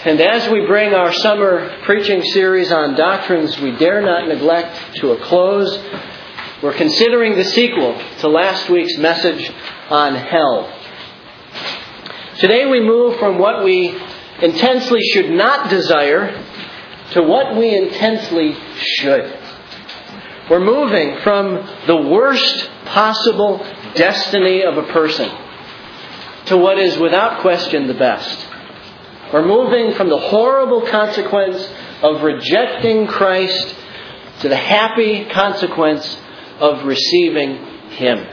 And as we bring our summer preaching series on doctrines we dare not neglect to a close, we're considering the sequel to last week's message on hell. Today we move from what we intensely should not desire to what we intensely should. We're moving from the worst possible destiny of a person to what is without question the best. We're moving from the horrible consequence of rejecting Christ to the happy consequence of receiving Him.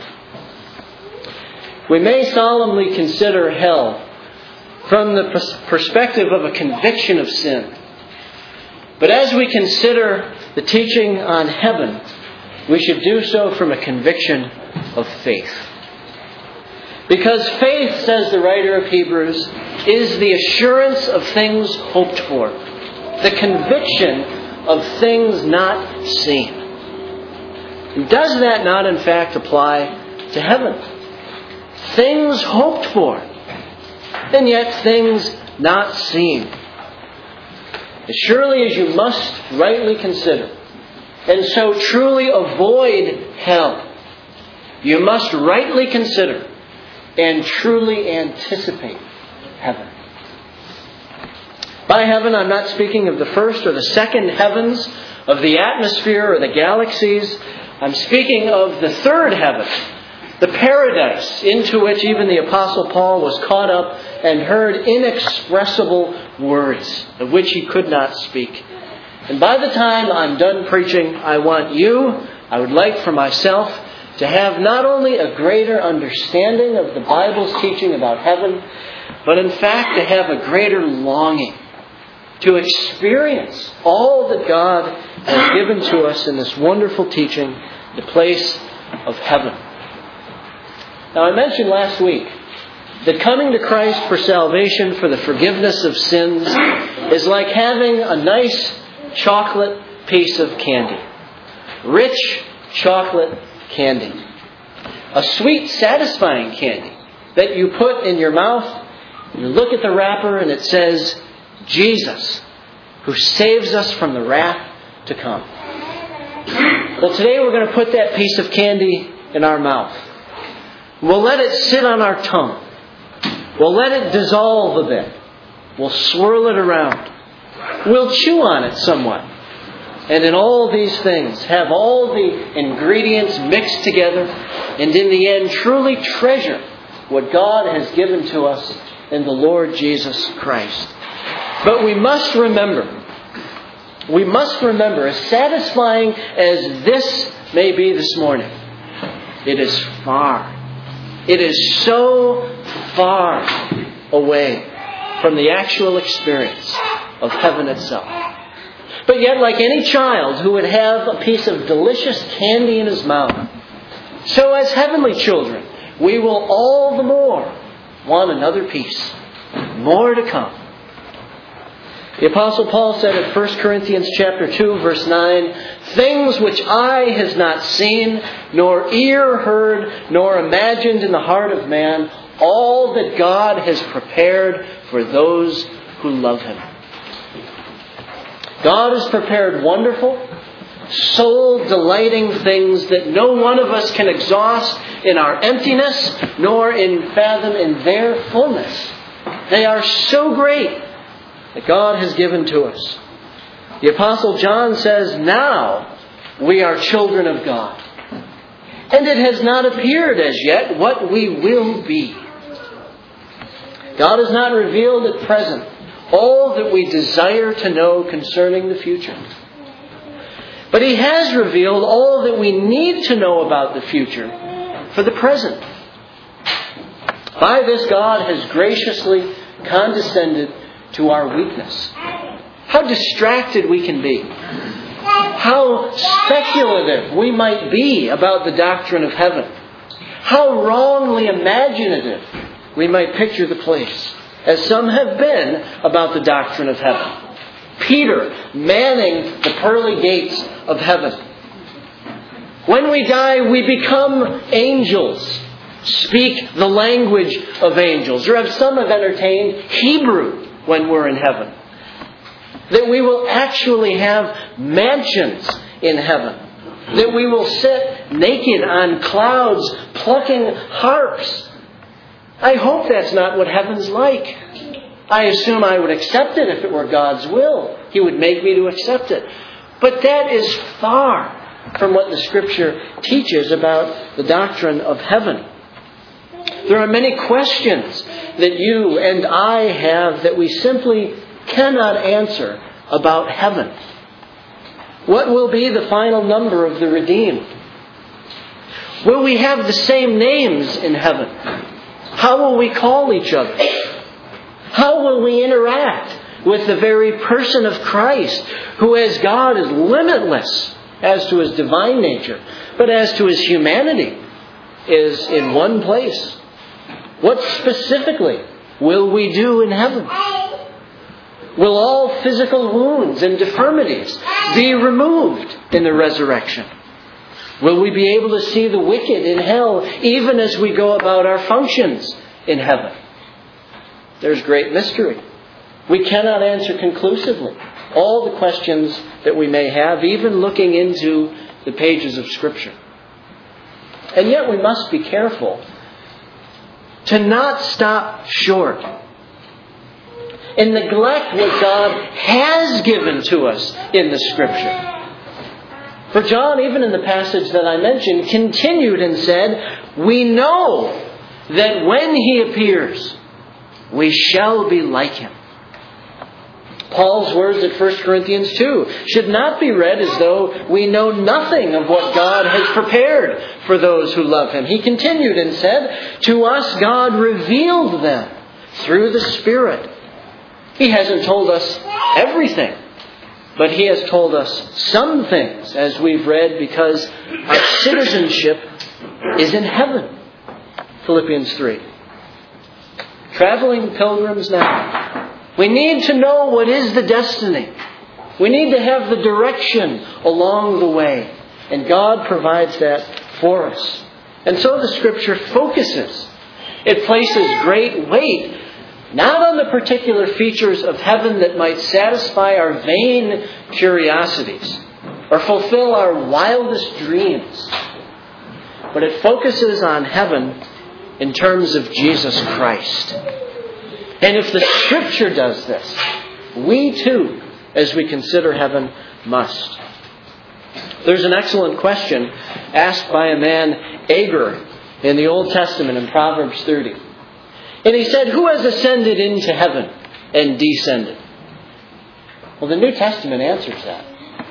We may solemnly consider hell from the perspective of a conviction of sin. But as we consider the teaching on heaven, we should do so from a conviction of faith. Because faith, says the writer of Hebrews, is the assurance of things hoped for, the conviction of things not seen. And does that not in fact apply to heaven? Things hoped for, and yet things not seen. As surely as you must rightly consider, and so truly avoid hell, you must rightly consider and truly anticipate heaven. By heaven, I'm not speaking of the first or the second heavens, of the atmosphere or the galaxies. I'm speaking of the third heaven, the paradise into which even the Apostle Paul was caught up and heard inexpressible words of which he could not speak. And by the time I'm done preaching, I would like for myself to have not only a greater understanding of the Bible's teaching about heaven, but in fact to have a greater longing to experience all that God has given to us in this wonderful teaching, the place of heaven. Now, I mentioned last week that coming to Christ for salvation, for the forgiveness of sins, is like having a nice chocolate piece of candy. Rich chocolate candy. A sweet, satisfying candy that you put in your mouth. You look at the wrapper and it says, Jesus, who saves us from the wrath to come. Well, today we're going to put that piece of candy in our mouth. We'll let it sit on our tongue. We'll let it dissolve a bit. We'll swirl it around. We'll chew on it somewhat. And in all these things, have all the ingredients mixed together, and in the end, truly treasure what God has given to us in the Lord Jesus Christ. But we must remember, as satisfying as this may be this morning, it is far. It is so far away from the actual experience of heaven itself. But yet, like any child who would have a piece of delicious candy in his mouth, so as heavenly children, we will all the more want another piece, more to come. The Apostle Paul said in 1 Corinthians chapter 2, verse 9, things which eye has not seen, nor ear heard, nor imagined in the heart of man, all that God has prepared for those who love Him. God has prepared wonderful, soul-delighting things that no one of us can exhaust in our emptiness, nor fathom in their fullness. They are so great that God has given to us. The Apostle John says, now we are children of God. And it has not appeared as yet what we will be. God has not revealed at present all that we desire to know concerning the future. But He has revealed all that we need to know about the future for the present. By this, God has graciously condescended to our weakness. How distracted we can be. How speculative we might be about the doctrine of heaven. How wrongly imaginative we might picture the place, as some have been about the doctrine of heaven. Peter manning the pearly gates of heaven. When we die, we become angels, speak the language of angels, or as some have entertained, Hebrew when we're in heaven. That we will actually have mansions in heaven. That we will sit naked on clouds plucking harps. I hope that's not what heaven's like. I assume I would accept it if it were God's will. He would make me to accept it. But that is far from what the Scripture teaches about the doctrine of heaven. There are many questions that you and I have that we simply cannot answer about heaven. What will be the final number of the redeemed? Will we have the same names in heaven? How will we call each other? How will we interact with the very person of Christ, who as God is limitless as to His divine nature, but as to His humanity is in one place? What specifically will we do in heaven? Will all physical wounds and deformities be removed in the resurrection? Will we be able to see the wicked in hell even as we go about our functions in heaven? There's great mystery. We cannot answer conclusively all the questions that we may have, even looking into the pages of Scripture. And yet we must be careful to not stop short and neglect what God has given to us in the Scripture. For John, even in the passage that I mentioned, continued and said, we know that when He appears, we shall be like Him. Paul's words at 1 Corinthians 2 should not be read as though we know nothing of what God has prepared for those who love Him. He continued and said, to us God revealed them through the Spirit. He hasn't told us everything, but He has told us some things, as we've read, because our citizenship is in heaven. Philippians 3. Traveling pilgrims now. We need to know what is the destiny. We need to have the direction along the way. And God provides that for us. And so the Scripture focuses. It places great weight not on the particular features of heaven that might satisfy our vain curiosities or fulfill our wildest dreams. But it focuses on heaven in terms of Jesus Christ. And if the Scripture does this, we too, as we consider heaven, must. There's an excellent question asked by a man, Agur, in the Old Testament in Proverbs 30. And he said, who has ascended into heaven and descended? Well, the New Testament answers that.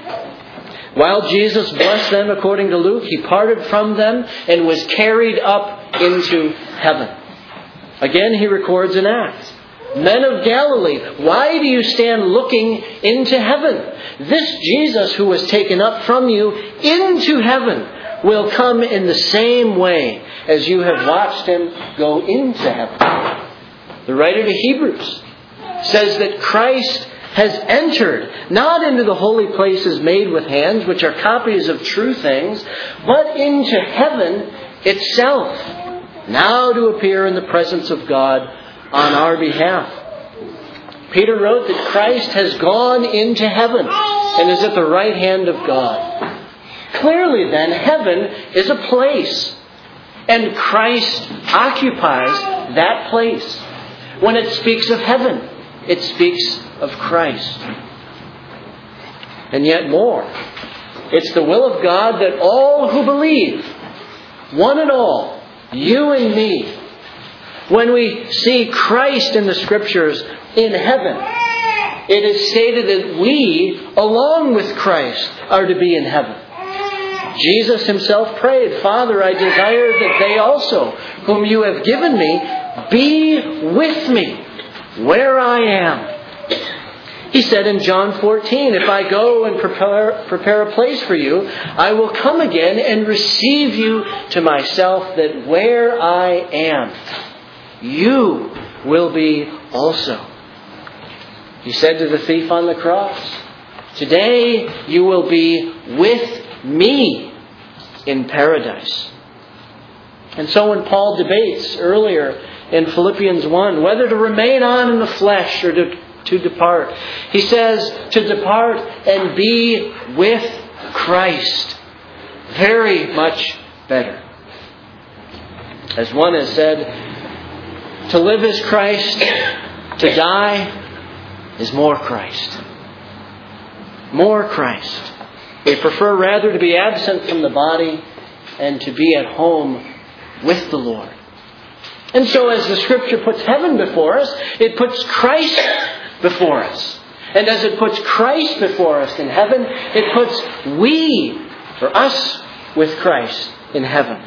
While Jesus blessed them according to Luke, He parted from them and was carried up into heaven. Again, He records in Acts. Men of Galilee, why do you stand looking into heaven? This Jesus who was taken up from you into heaven will come in the same way as you have watched Him go into heaven. The writer to Hebrews says that Christ has entered not into the holy places made with hands, which are copies of true things, but into heaven itself, now to appear in the presence of God on our behalf. Peter wrote that Christ has gone into heaven and is at the right hand of God. Clearly then, heaven is a place, and Christ occupies that place. When it speaks of heaven, it speaks of Christ. And yet more, it's the will of God that all who believe, one and all, you and me, when we see Christ in the Scriptures in heaven, it is stated that we, along with Christ, are to be in heaven. Jesus Himself prayed, Father, I desire that they also, whom you have given me, be with me where I am. He said in John 14, if I go and prepare a place for you, I will come again and receive you to myself, that where I am, you will be also. He said to the thief on the cross, today you will be with me in paradise. And so when Paul debates earlier in Philippians 1 whether to remain on in the flesh or to to depart. He says to depart and be with Christ. Very much better. As one has said, to live is Christ, to die is more Christ. More Christ. They prefer rather to be absent from the body and to be at home with the Lord. And so as the Scripture puts heaven before us, it puts Christ before us. And as it puts Christ before us in heaven, it puts us with Christ in heaven.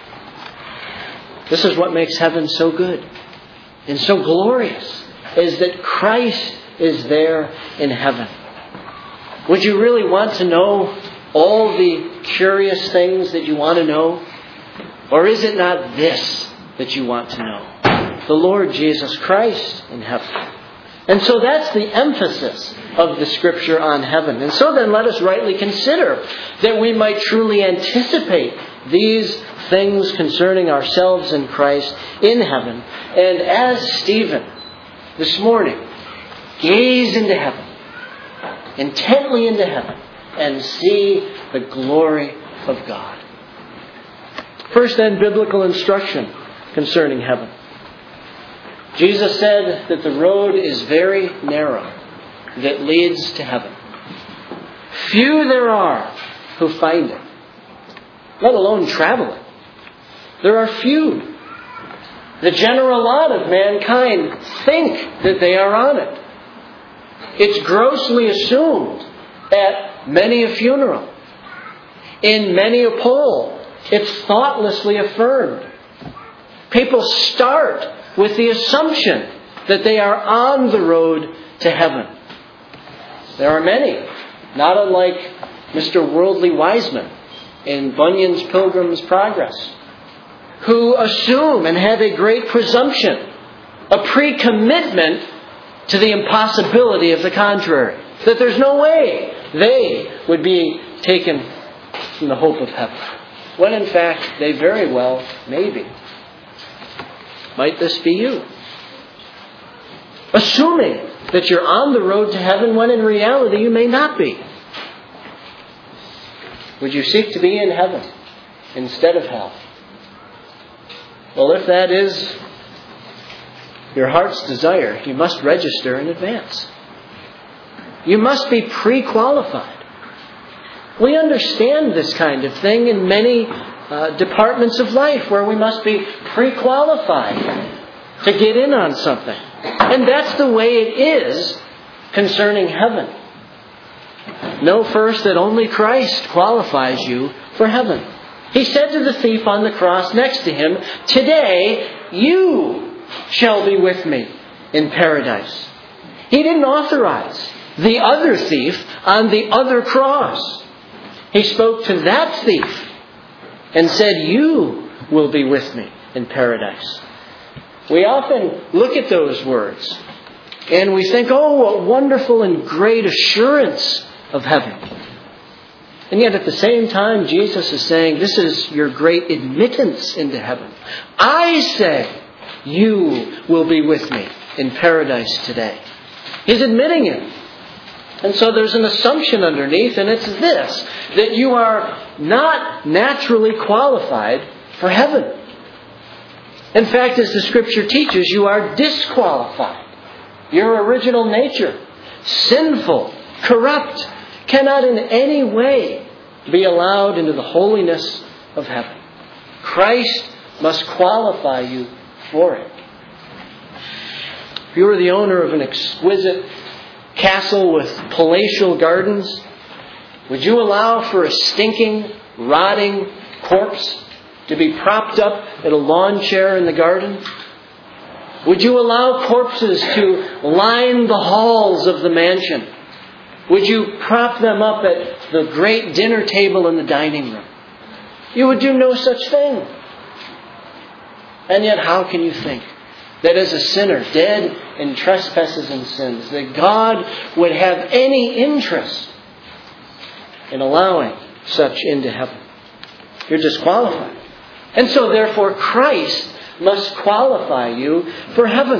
This is what makes heaven so good and so glorious, is that Christ is there in heaven. Would you really want to know all the curious things that you want to know? Or is it not this that you want to know? The Lord Jesus Christ in heaven. And so that's the emphasis of the Scripture on heaven. And so then let us rightly consider that we might truly anticipate these things concerning ourselves in Christ in heaven. And as Stephen this morning gaze into heaven, intently into heaven, and see the glory of God. First then, biblical instruction concerning heaven. Jesus said that the road is very narrow that leads to heaven. Few there are who find it, let alone travel it. There are few. The general lot of mankind think that they are on it. It's grossly assumed at many a funeral. In many a poll, it's thoughtlessly affirmed. People start with the assumption that they are on the road to heaven. There are many, not unlike Mr. Worldly Wiseman in Bunyan's Pilgrim's Progress, who assume and have a great presumption, a pre-commitment to the impossibility of the contrary, that there's no way they would be taken from the hope of heaven, when in fact they very well may be. Might this be you? Assuming that you're on the road to heaven when in reality you may not be. Would you seek to be in heaven instead of hell? Well, if that is your heart's desire, you must register in advance. You must be pre-qualified. We understand this kind of thing in many departments of life where we must be pre-qualified to get in on something. And that's the way it is concerning heaven. Know first that only Christ qualifies you for heaven. He said to the thief on the cross next to him, "Today you shall be with me in paradise." He didn't authorize the other thief on the other cross. He spoke to that thief and said, "You will be with me in paradise." We often look at those words and we think, oh, what wonderful and great assurance of heaven. And yet at the same time, Jesus is saying, this is your great admittance into heaven. I say, you will be with me in paradise today. He's admitting it. And so there's an assumption underneath, and it's this, that you are not naturally qualified for heaven. In fact, as the Scripture teaches, you are disqualified. Your original nature, sinful, corrupt, cannot in any way be allowed into the holiness of heaven. Christ must qualify you for it. If you were the owner of an exquisite castle with palatial gardens, would you allow for a stinking, rotting corpse to be propped up at a lawn chair in the garden? Would you allow corpses to line the halls of the mansion? Would you prop them up at the great dinner table in the dining room? You would do no such thing. And yet how can you think that as a sinner, dead in trespasses and sins, that God would have any interest in allowing such into heaven? You're disqualified. And so therefore Christ must qualify you for heaven.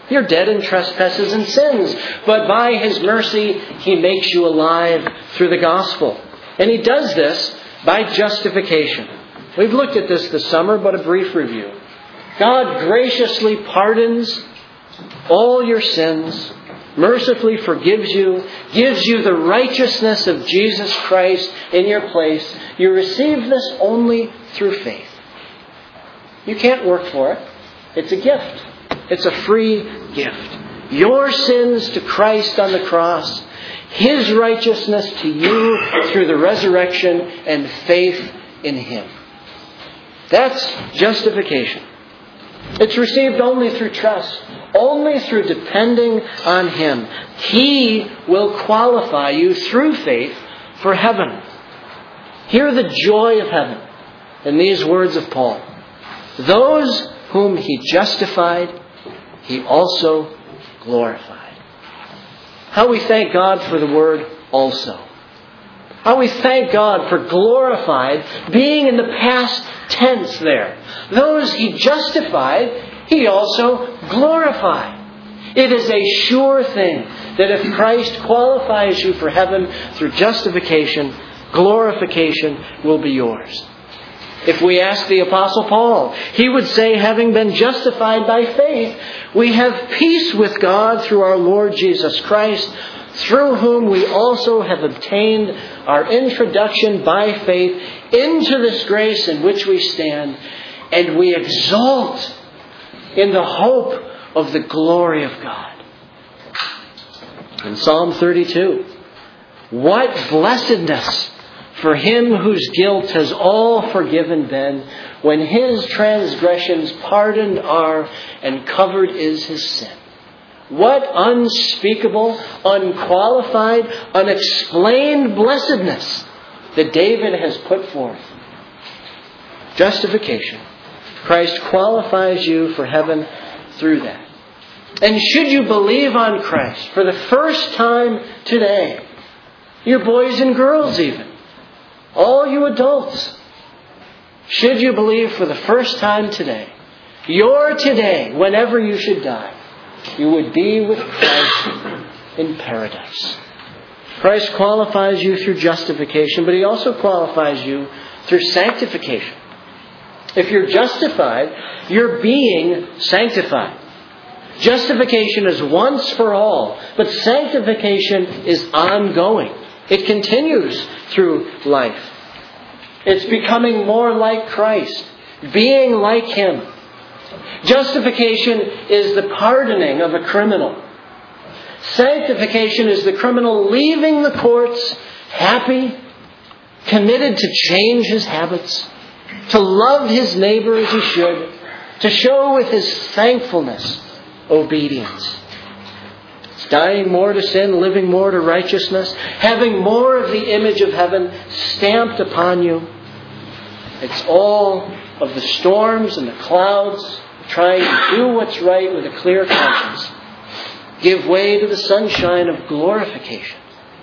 You're dead in trespasses and sins, but by His mercy, He makes you alive through the gospel. And He does this by justification. We've looked at this summer, but a brief review. God graciously pardons all your sins, mercifully forgives you, gives you the righteousness of Jesus Christ in your place. You receive this only through faith. You can't work for it. It's a gift. It's a free gift. Your sins to Christ on the cross, His righteousness to you through the resurrection and faith in Him. That's justification. It's received only through trust, only through depending on Him. He will qualify you through faith for heaven. Hear the joy of heaven in these words of Paul. Those whom He justified, He also glorified. How we thank God for the word also. How we thank God for glorified being in the past tense there. Those He justified, He also glorified. It is a sure thing that if Christ qualifies you for heaven through justification, glorification will be yours. If we ask the Apostle Paul, he would say, having been justified by faith, we have peace with God through our Lord Jesus Christ, through whom we also have obtained our introduction by faith into this grace in which we stand, and we exult in the hope of the glory of God. In Psalm 32, what blessedness for him whose guilt has all forgiven been, when his transgressions pardoned are, and covered is his sin. What unspeakable, unqualified, unexplained blessedness that David has put forth. Justification. Christ qualifies you for heaven through that. And should you believe on Christ for the first time today, you boys and girls even, all you adults, should you believe for the first time today, your today, whenever you should die, you would be with Christ in paradise. Christ qualifies you through justification, but He also qualifies you through sanctification. If you're justified, you're being sanctified. Justification is once for all, but sanctification is ongoing. It continues through life. It's becoming more like Christ, being like Him. Justification is the pardoning of a criminal. Sanctification is the criminal leaving the courts happy, committed to change his habits, to love his neighbor as he should, to show with his thankfulness obedience. It's dying more to sin, living more to righteousness, having more of the image of heaven stamped upon you. It's all of the storms and the clouds, trying to do what's right with a clear conscience. Give way to the sunshine of glorification.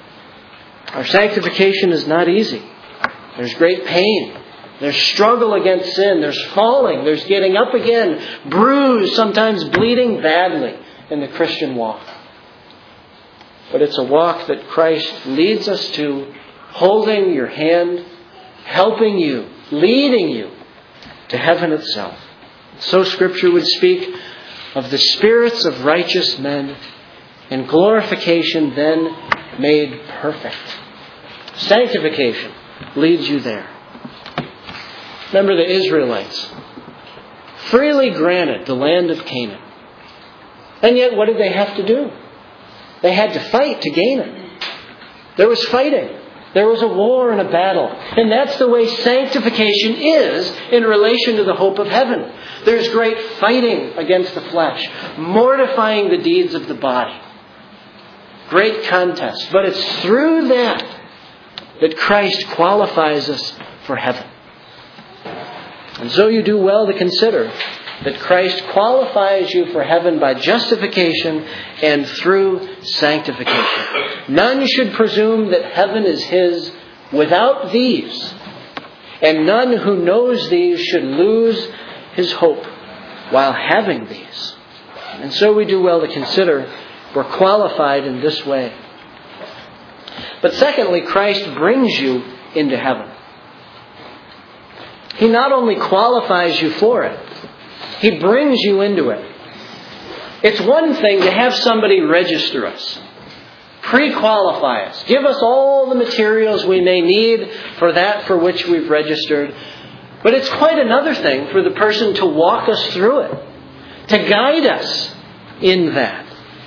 Our sanctification is not easy. There's great pain. There's struggle against sin. There's falling. There's getting up again, bruised, sometimes bleeding badly in the Christian walk. But it's a walk that Christ leads us to, holding your hand, helping you, leading you to heaven itself. So Scripture would speak of the spirits of righteous men and glorification then made perfect. Sanctification leads you there. Remember the Israelites, freely granted the land of Canaan. And yet what did they have to do? They had to fight to gain it. There was fighting. There was a war and a battle. And that's the way sanctification is in relation to the hope of heaven. There's great fighting against the flesh, mortifying the deeds of the body. Great contest. But it's through that Christ qualifies us for heaven. And so you do well to consider that Christ qualifies you for heaven by justification and through sanctification. None should presume that heaven is his without these. And none who knows these should lose his hope while having these. And so we do well to consider we're qualified in this way. But secondly, Christ brings you into heaven. He not only qualifies you for it, He brings you into it. It's one thing to have somebody register us, pre-qualify us, give us all the materials we may need for that for which we've registered. But it's quite another thing for the person to walk us through it, to guide us in that.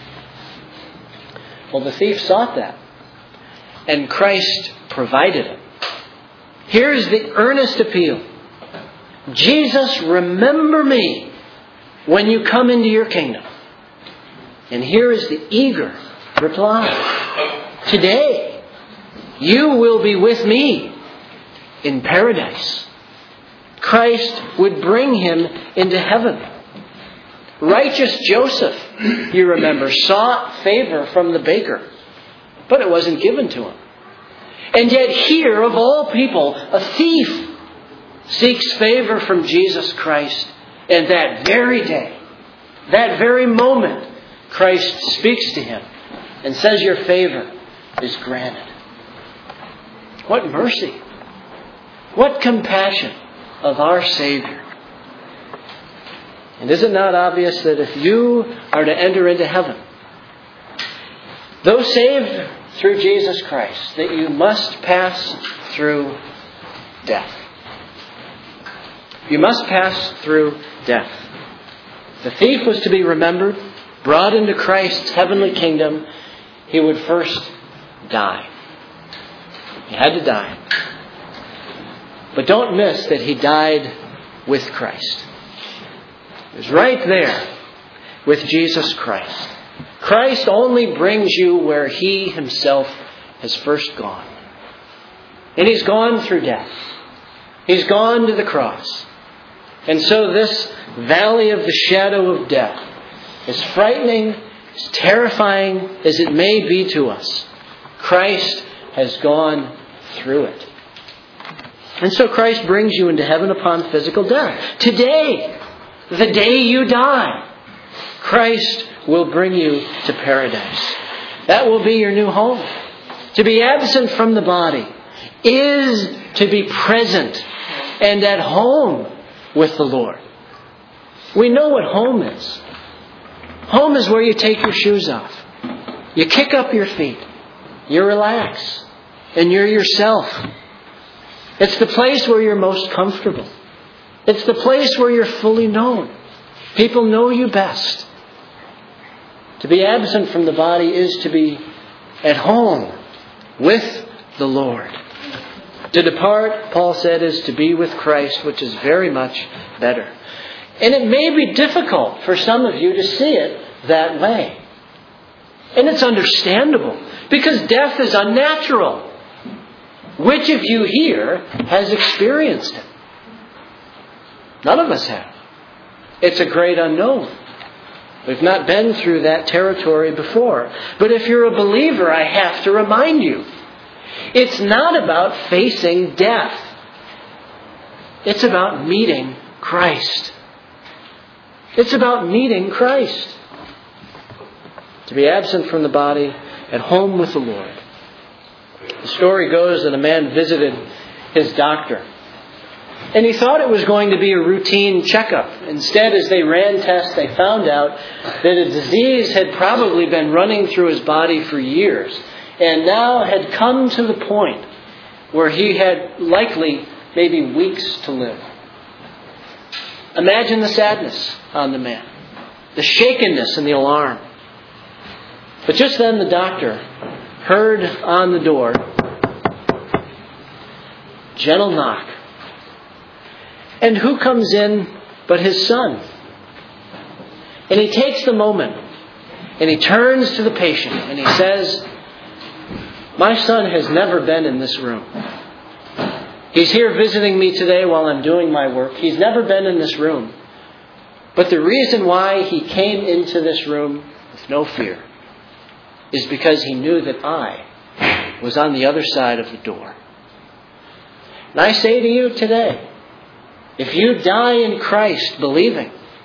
Well, the thief sought that, and Christ provided it. Here's the earnest appeal. Jesus, remember me when you come into your kingdom. And here is the eager reply. Today, you will be with me in paradise. Christ would bring him into heaven. Righteous Joseph, you remember, sought favor from the baker, but it wasn't given to him. And yet here, of all people, a thief seeks favor from Jesus Christ. And that very day, that very moment, Christ speaks to him and says, your favor is granted. What mercy! What compassion of our Savior! And is it not obvious that if you are to enter into heaven, though saved through Jesus Christ, that you must pass through death? You must pass through death. The thief was to be remembered, brought into Christ's heavenly kingdom. He would first die. He had to die. But don't miss that he died with Christ. He was right there with Jesus Christ. Christ only brings you where he himself has first gone. And he's gone through death. He's gone to the cross. And so this valley of the shadow of death, as frightening, as terrifying as it may be to us, Christ has gone through it. And so Christ brings you into heaven upon physical death. Today, the day you die, Christ will bring you to paradise. That will be your new home. To be absent from the body is to be present and at home with the Lord. We know what home is. Home is where you take your shoes off. You kick up your feet. You relax. And you're yourself. It's the place where you're most comfortable. It's the place where you're fully known. People know you best. To be absent from the body is to be at home with the Lord. To depart, Paul said, is to be with Christ, which is very much better. And it may be difficult for some of you to see it that way. And it's understandable, because death is unnatural. Which of you here has experienced it? None of us have. It's a great unknown. We've not been through that territory before. But if you're a believer, I have to remind you, it's not about facing death. It's about meeting Christ. It's about meeting Christ. To be absent from the body, at home with the Lord. The story goes that a man visited his doctor. And he thought it was going to be a routine checkup. Instead, as they ran tests, they found out that a disease had probably been running through his body for years, and now had come to the point where he had likely maybe weeks to live. Imagine the sadness on the man, the shakenness and the alarm. But just then the doctor heard on the door, gentle knock. And who comes in but his son? And he takes the moment and he turns to the patient and he says, my son has never been in this room. He's here visiting me today while I'm doing my work. He's never been in this room. But the reason why he came into this room with no fear is because he knew that I was on the other side of the door. And I say to you today, if you die in Christ believing,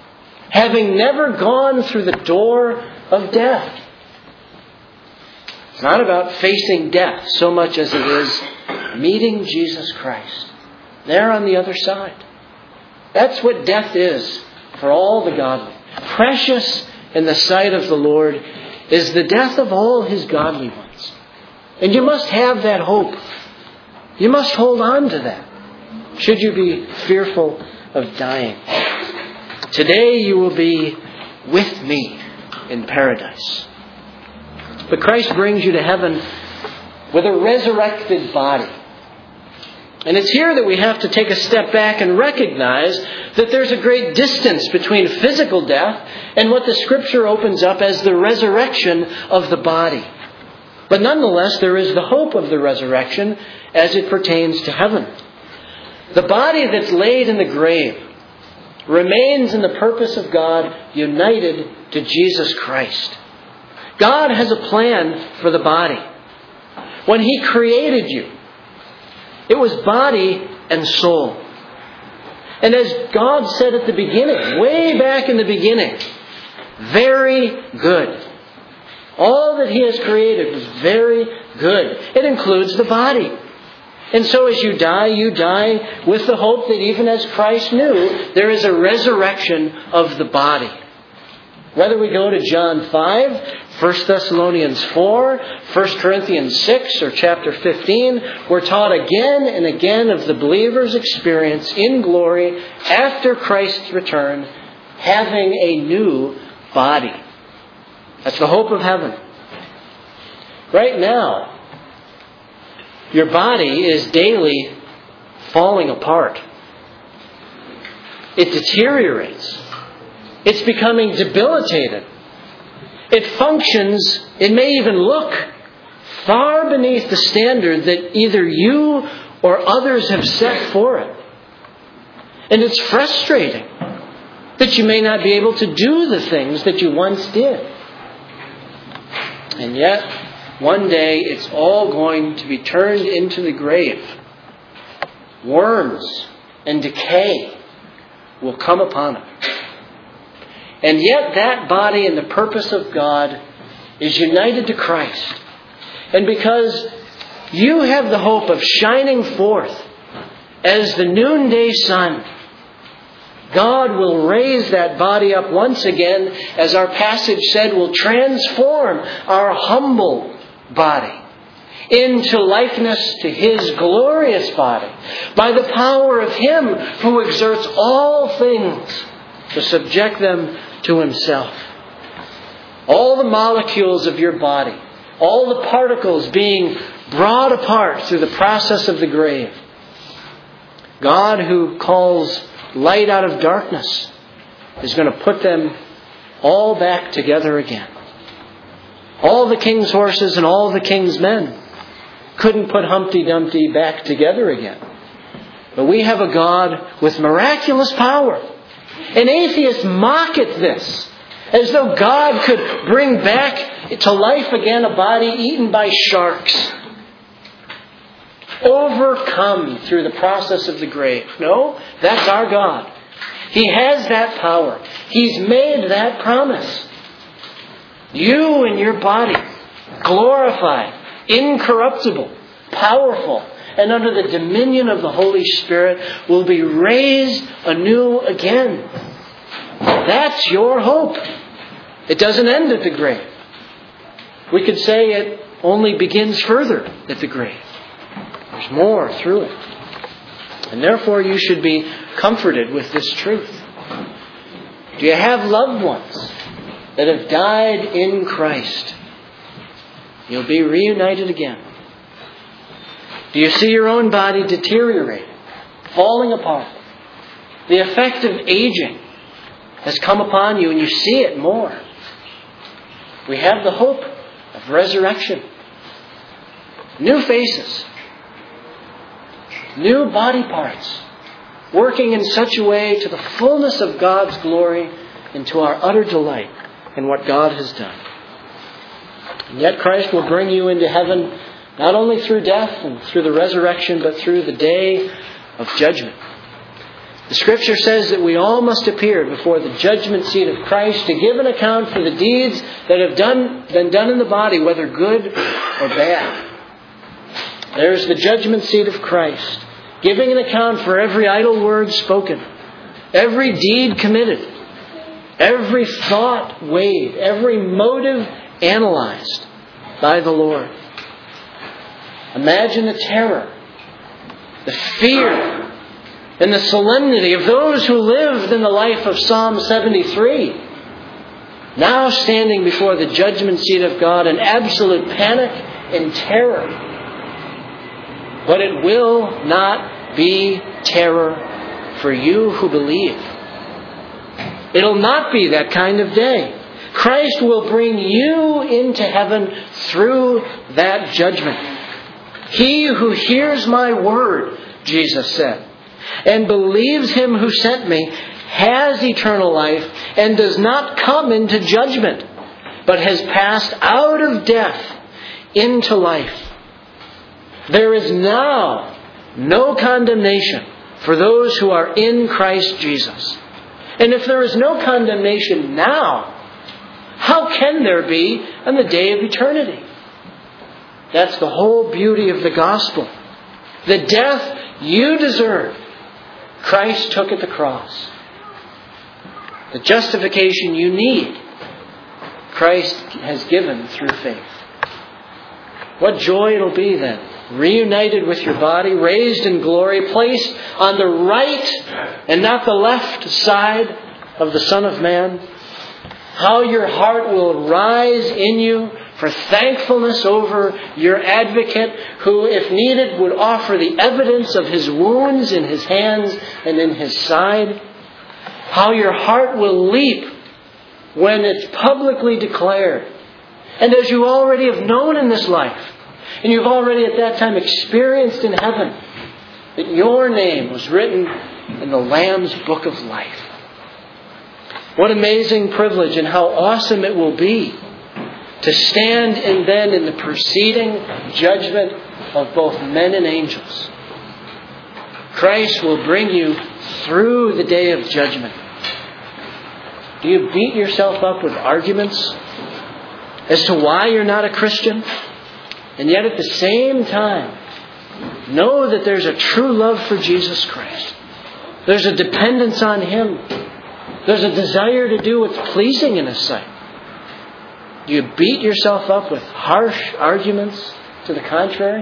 having never gone through the door of death. It's not about facing death so much as it is meeting Jesus Christ there on the other side. That's what death is for all the godly. Precious in the sight of the Lord is the death of all His godly ones. And you must have that hope. You must hold on to that, should you be fearful of dying. Today you will be with me in paradise. But Christ brings you to heaven with a resurrected body. And it's here that we have to take a step back and recognize that there's a great distance between physical death and what the Scripture opens up as the resurrection of the body. But nonetheless, there is the hope of the resurrection as it pertains to heaven. The body that's laid in the grave remains in the purpose of God, united to Jesus Christ. God has a plan for the body. When He created you, it was body and soul. And as God said at the beginning, way back in the beginning, very good. All that He has created was very good. It includes the body. And so as you die with the hope that even as Christ knew, there is a resurrection of the body. Whether we go to John 5, 1 Thessalonians 4, 1 Corinthians 6, or chapter 15, we're taught again and again of the believer's experience in glory after Christ's return, having a new body. That's the hope of heaven. Right now, your body is daily falling apart. It deteriorates. It's becoming debilitated. It functions, it may even look far beneath the standard that either you or others have set for it. And it's frustrating that you may not be able to do the things that you once did. And yet, one day it's all going to be turned into the grave. Worms and decay will come upon it. And yet that body in the purpose of God is united to Christ. And because you have the hope of shining forth as the noonday sun, God will raise that body up once again, as our passage said, will transform our humble body into likeness to His glorious body by the power of Him who exerts all things to subject them to Himself. All the molecules of your body, all the particles being brought apart through the process of the grave. God, who calls light out of darkness, is going to put them all back together again. All the king's horses and all the king's men couldn't put Humpty Dumpty back together again. But we have a God with miraculous power. And atheists mock at this, as though God could bring back to life again a body eaten by sharks, overcome through the process of the grave. No, that's our God. He has that power. He's made that promise. You and your body, glorified, incorruptible, powerful, and under the dominion of the Holy Spirit, will be raised anew again. That's your hope. It doesn't end at the grave. We could say it only begins further at the grave. There's more through it. And therefore you should be comforted with this truth. Do you have loved ones that have died in Christ? You'll be reunited again. Do you see your own body deteriorating, falling apart? The effect of aging has come upon you and you see it more. We have the hope of resurrection. New faces. New body parts. Working in such a way to the fullness of God's glory and to our utter delight in what God has done. And yet Christ will bring you into heaven not only through death and through the resurrection, but through the day of judgment. The Scripture says that we all must appear before the judgment seat of Christ to give an account for the deeds that have been done in the body, whether good or bad. There's the judgment seat of Christ, giving an account for every idle word spoken, every deed committed, every thought weighed, every motive analyzed by the Lord. Imagine the terror, the fear, and the solemnity of those who lived in the life of Psalm 73, now standing before the judgment seat of God in absolute panic and terror. But it will not be terror for you who believe. It'll not be that kind of day. Christ will bring you into heaven through that judgment. He who hears my word, Jesus said, and believes him who sent me has eternal life and does not come into judgment, but has passed out of death into life. There is now no condemnation for those who are in Christ Jesus. And if there is no condemnation now, how can there be on the day of eternity? That's the whole beauty of the gospel. The death you deserve, Christ took at the cross. The justification you need, Christ has given through faith. What joy it'll be then. Reunited with your body, raised in glory, placed on the right and not the left side of the Son of Man. How your heart will rise in you for thankfulness over your advocate who, if needed, would offer the evidence of his wounds in his hands and in his side. How your heart will leap when it's publicly declared. And as you already have known in this life, and you've already at that time experienced in heaven, that your name was written in the Lamb's book of life. What amazing privilege, and how awesome it will be to stand and then in the preceding judgment of both men and angels. Christ will bring you through the day of judgment. Do you beat yourself up with arguments as to why you're not a Christian? And yet at the same time, know that there's a true love for Jesus Christ. There's a dependence on Him. There's a desire to do what's pleasing in His sight. Do you beat yourself up with harsh arguments to the contrary?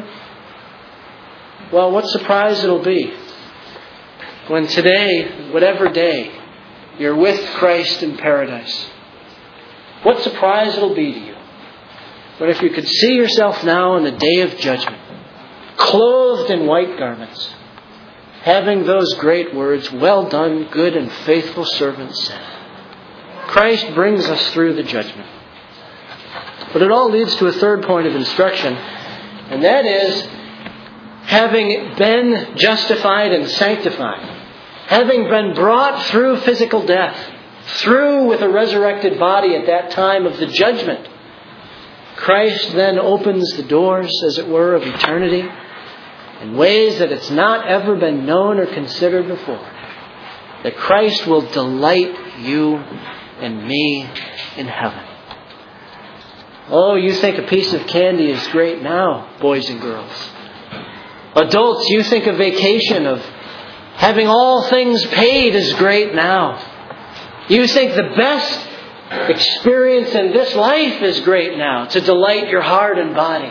Well, what surprise it'll be when today, whatever day, you're with Christ in paradise. What surprise it'll be to you. But if you could see yourself now in the day of judgment, clothed in white garments, having those great words, "Well done, good and faithful servant," said. Christ brings us through the judgment. But it all leads to a third point of instruction, and that is, having been justified and sanctified, having been brought through physical death, through with a resurrected body at that time of the judgment, Christ then opens the doors, as it were, of eternity in ways that it's not ever been known or considered before. That Christ will delight you and me in heaven. Oh, you think a piece of candy is great now, boys and girls. Adults, you think a vacation of having all things paid is great now. You think the best experience in this life is great now, to delight your heart and body.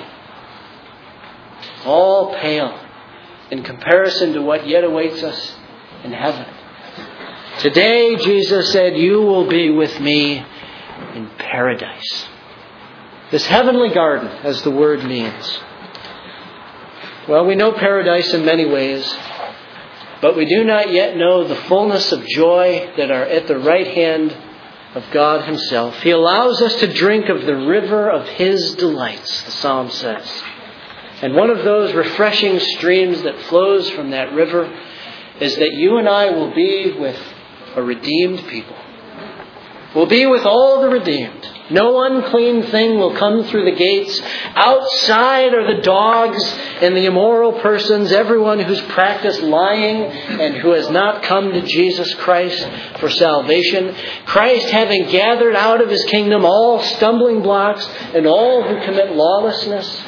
All pale in comparison to what yet awaits us in heaven. Today, Jesus said, you will be with me in paradise. This heavenly garden, as the word means. Well, we know paradise in many ways, but we do not yet know the fullness of joy that are at the right hand of God Himself. He allows us to drink of the river of His delights, the Psalm says. And one of those refreshing streams that flows from that river is that you and I will be with a redeemed people. We'll be with all the redeemed. No unclean thing will come through the gates. Outside are the dogs and the immoral persons, everyone who's practiced lying and who has not come to Jesus Christ for salvation. Christ having gathered out of His kingdom all stumbling blocks and all who commit lawlessness.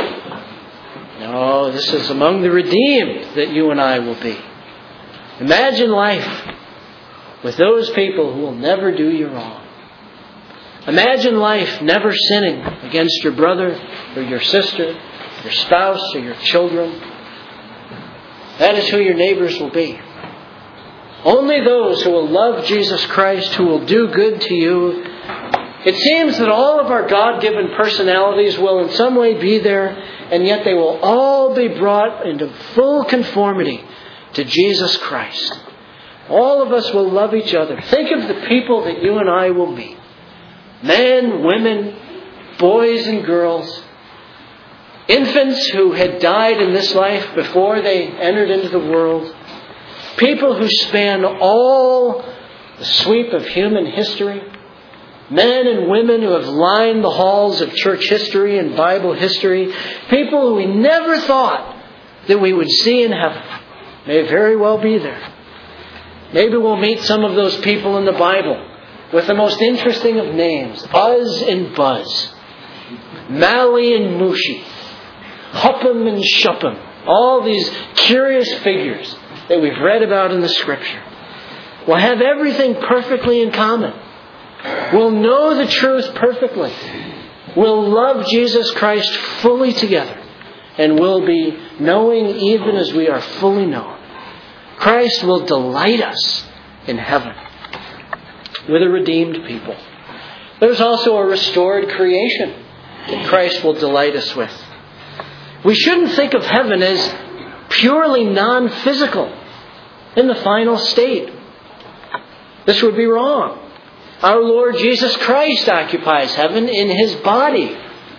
No, this is among the redeemed that you and I will be. Imagine life with those people who will never do you wrong. Imagine life never sinning against your brother or your sister, your spouse or your children. That is who your neighbors will be. Only those who will love Jesus Christ, who will do good to you. It seems that all of our God-given personalities will in some way be there, and yet they will all be brought into full conformity to Jesus Christ. All of us will love each other. Think of the people that you and I will meet. Men, women, boys and girls. Infants who had died in this life before they entered into the world. People who span all the sweep of human history. Men and women who have lined the halls of church history and Bible history. People who we never thought that we would see in heaven. May very well be there. Maybe we'll meet some of those people in the Bible with the most interesting of names. Uz and Buzz. Mali and Mushi. Huppim and Shuppim. All these curious figures that we've read about in the Scripture. We'll have everything perfectly in common. We'll know the truth perfectly. We'll love Jesus Christ fully together. And we'll be knowing even as we are fully known. Christ will delight us in heaven with a redeemed people. There's also a restored creation that Christ will delight us with. We shouldn't think of heaven as purely non-physical in the final state. This would be wrong. Our Lord Jesus Christ occupies heaven in His body.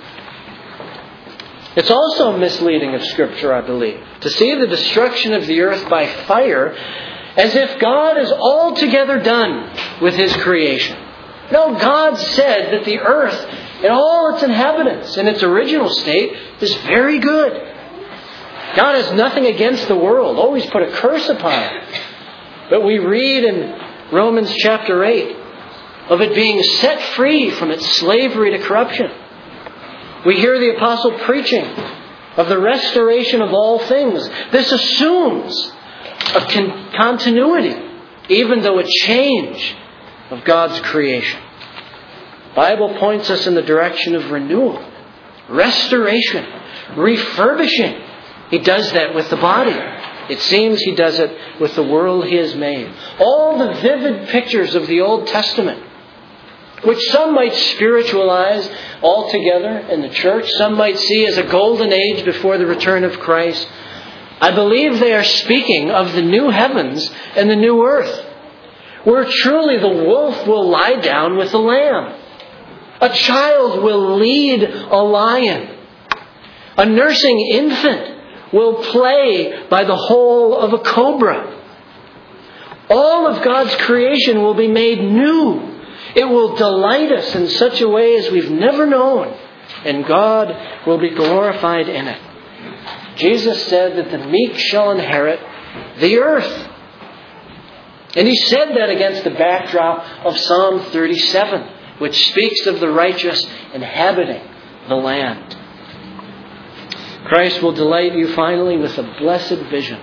It's also misleading of Scripture, I believe, to see the destruction of the earth by fire as if God is altogether done with His creation. No, God said that the earth and all its inhabitants in its original state is very good. God has nothing against the world, always put a curse upon it. But we read in Romans chapter 8 of it being set free from its slavery to corruption. We hear the apostle preaching of the restoration of all things. This assumes a continuity, even though a change of God's creation. The Bible points us in the direction of renewal, restoration, refurbishing. He does that with the body. It seems He does it with the world He has made. All the vivid pictures of the Old Testament, which some might spiritualize altogether in the church, some might see as a golden age before the return of Christ. I believe they are speaking of the new heavens and the new earth, where truly the wolf will lie down with the lamb. A child will lead a lion. A nursing infant will play by the hole of a cobra. All of God's creation will be made new. It will delight us in such a way as we've never known, and God will be glorified in it. Jesus said that the meek shall inherit the earth. And He said that against the backdrop of Psalm 37, which speaks of the righteous inhabiting the land. Christ will delight you finally with a blessed vision.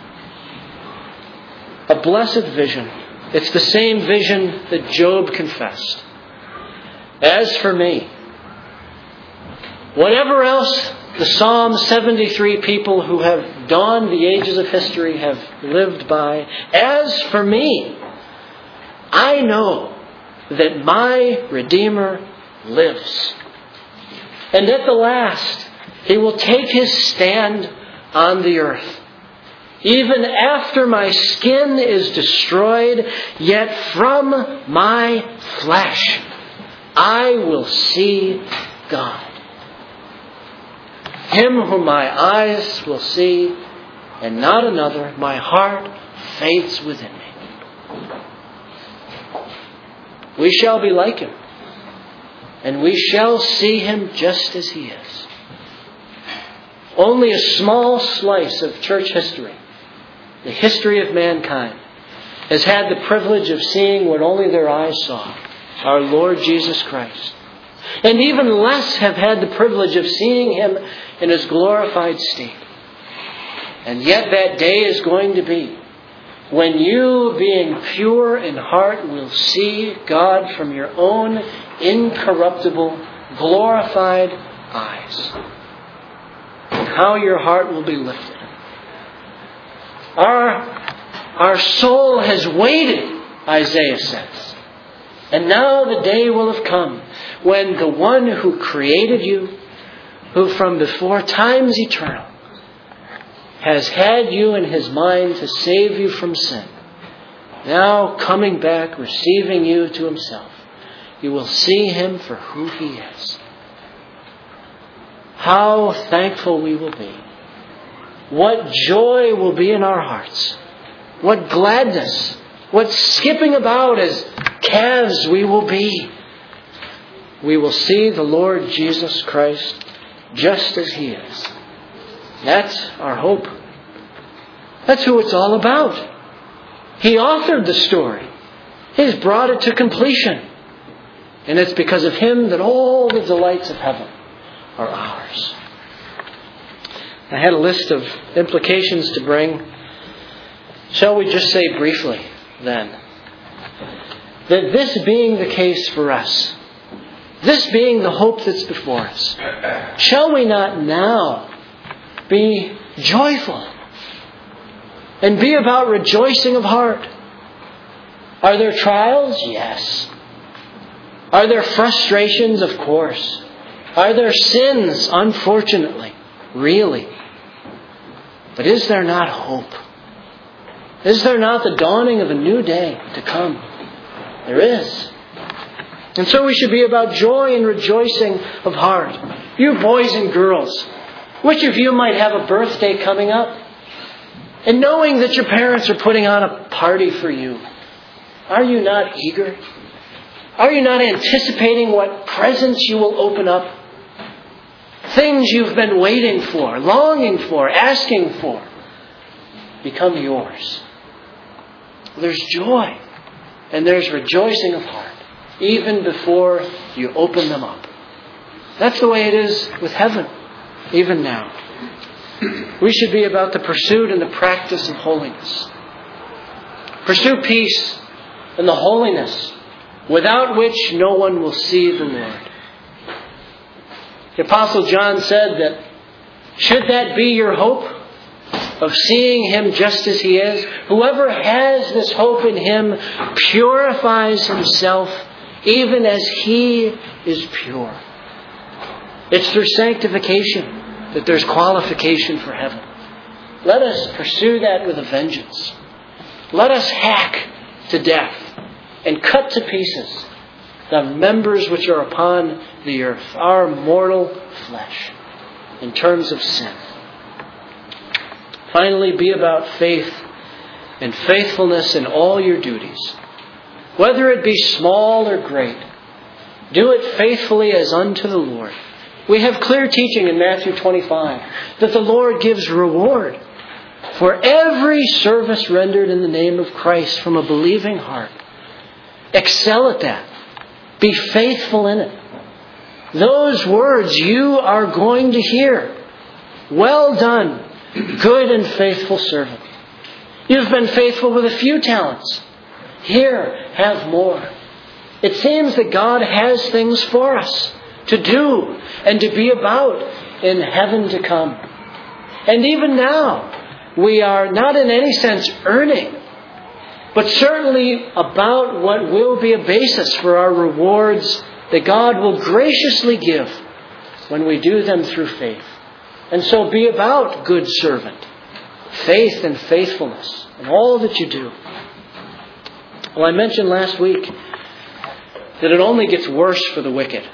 A blessed vision. It's the same vision that Job confessed. As for me, whatever else the Psalm 73 people who have dawned the ages of history have lived by, as for me, I know that my Redeemer lives. And at the last, He will take His stand on the earth. Even after my skin is destroyed, yet from my flesh I will see God. Him whom my eyes will see, and not another. My heart faints within me. We shall be like Him. and we shall see Him just as He is. Only a small slice of church history, the history of mankind, has had the privilege of seeing what only their eyes saw, our Lord Jesus Christ. And even less have had the privilege of seeing Him in His glorified state. And yet that day is going to be when you, being pure in heart, will see God from your own incorruptible, glorified eyes. And how your heart will be lifted. Our soul has waited, Isaiah says. And now the day will have come when the one who created you, who from before times eternal, has had you in His mind to save you from sin, now coming back, receiving you to Himself, you will see Him for who He is. How thankful we will be. What joy will be in our hearts. What gladness. What skipping about as calves we will be. We will see the Lord Jesus Christ just as He is. That's our hope. That's who it's all about. He authored the story. He's brought it to completion. And it's because of Him that all the delights of heaven are ours. I had a list of implications to bring. Shall we just say briefly, then, that this being the case for us, this being the hope that's before us, shall we not now be joyful and be about rejoicing of heart? Are there trials? Yes. Are there frustrations? Of course. Are there sins? Unfortunately. Really. But is there not hope? Is there not the dawning of a new day to come? There is. And so we should be about joy and rejoicing of heart. You boys and girls, which of you might have a birthday coming up? And knowing that your parents are putting on a party for you, are you not eager? Are you not anticipating what presents you will open up? Things you've been waiting for, longing for, asking for, become yours. There's joy and there's rejoicing of heart, even before you open them up. That's the way it is with heaven, even now. We should be about the pursuit and the practice of holiness. Pursue peace and the holiness without which no one will see the Lord. The Apostle John said that should that be your hope, of seeing Him just as He is, whoever has this hope in Him purifies himself even as He is pure. It's through sanctification that there's qualification for heaven. Let us pursue that with a vengeance. Let us hack to death and cut to pieces the members which are upon the earth, our mortal flesh, in terms of sin. Finally, be about faith and faithfulness in all your duties. Whether it be small or great, do it faithfully as unto the Lord. We have clear teaching in Matthew 25 that the Lord gives reward for every service rendered in the name of Christ from a believing heart. Excel at that. Be faithful in it. Those words you are going to hear. Well done, good and faithful servant. You've been faithful with a few talents. Here, have more. It seems that God has things for us to do and to be about in heaven to come. And even now, we are not in any sense earning, but certainly about what will be a basis for our rewards that God will graciously give when we do them through faith. And so be about good servant, faith and faithfulness in all that you do. Well, I mentioned last week that it only gets worse for the wicked.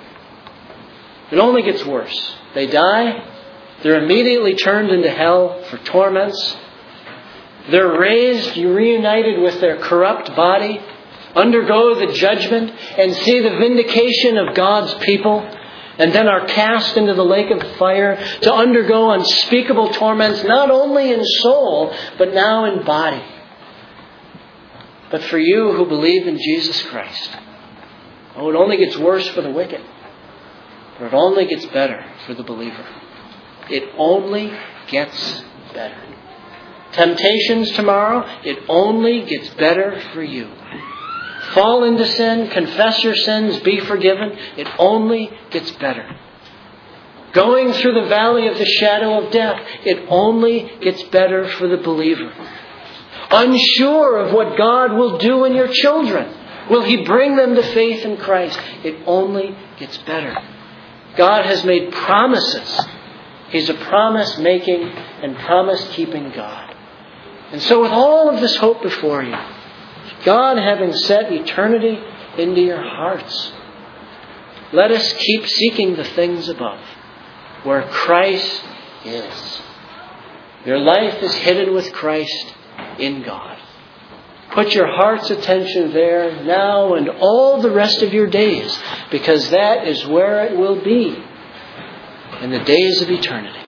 It only gets worse. They die. They're immediately turned into hell for torments. They're raised, reunited with their corrupt body undergo the judgment, and see the vindication of God's people, and then are cast into the lake of fire to undergo unspeakable torments, not only in soul, but now in body. But for you who believe in Jesus Christ, it only gets worse for the wicked, but it only gets better for the believer. It only gets better. Temptations tomorrow, it only gets better for you. Fall into sin, confess your sins, be forgiven. It only gets better. Going through the valley of the shadow of death, it only gets better for the believer. Unsure of what God will do in your children. Will He bring them to faith in Christ? It only gets better. God has made promises. He's a promise-making and promise-keeping God. And so with all of this hope before you, God having set eternity into your hearts, let us keep seeking the things above, where Christ is. Your life is hidden with Christ in God. Put your heart's attention there now and all the rest of your days, because that is where it will be in the days of eternity.